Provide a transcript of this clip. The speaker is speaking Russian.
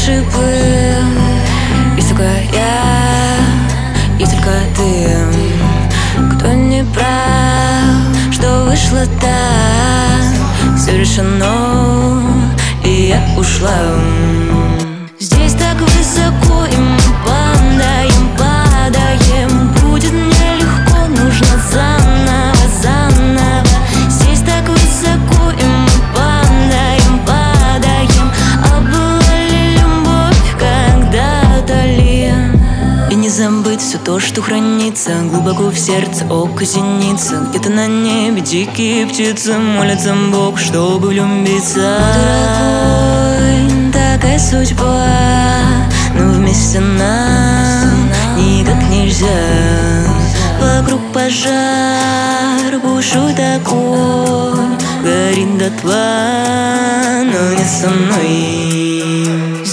шипы. Есть только я, есть только ты. Кто не прав, что вышло так, все решено, и я ушла. Здесь так высоко, и мы падаем, падаем. Будет нелегко, нужно заново, заново. Здесь так высоко, и мы падаем, падаем. А была ли любовь когда-то ли? И не забыть все то, что хранится глубоко в сердце, око зеница. Где-то на небе дикие птицы молятся Бог, чтобы влюбиться. Дорогой, такая судьба, но вместе нам никак нельзя. Вокруг пожар, бушует огонь, горит дотла, но не со мной.